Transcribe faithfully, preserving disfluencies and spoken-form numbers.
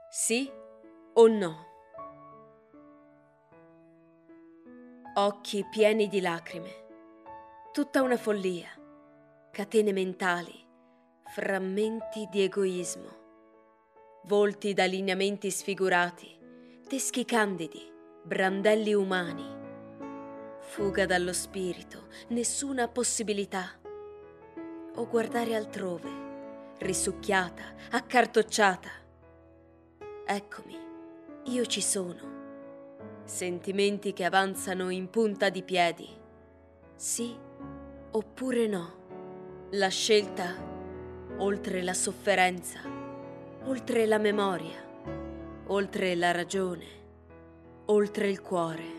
Sì o no? Occhi pieni di lacrime, tutta una follia, catene mentali, frammenti di egoismo, volti da lineamenti sfigurati, teschi candidi, brandelli umani, fuga dallo spirito, nessuna possibilità, o guardare altrove, risucchiata, accartocciata. Eccomi, io ci sono. Sentimenti che avanzano in punta di piedi. Sì oppure no? La scelta oltre la sofferenza, oltre la memoria, oltre la ragione, oltre il cuore.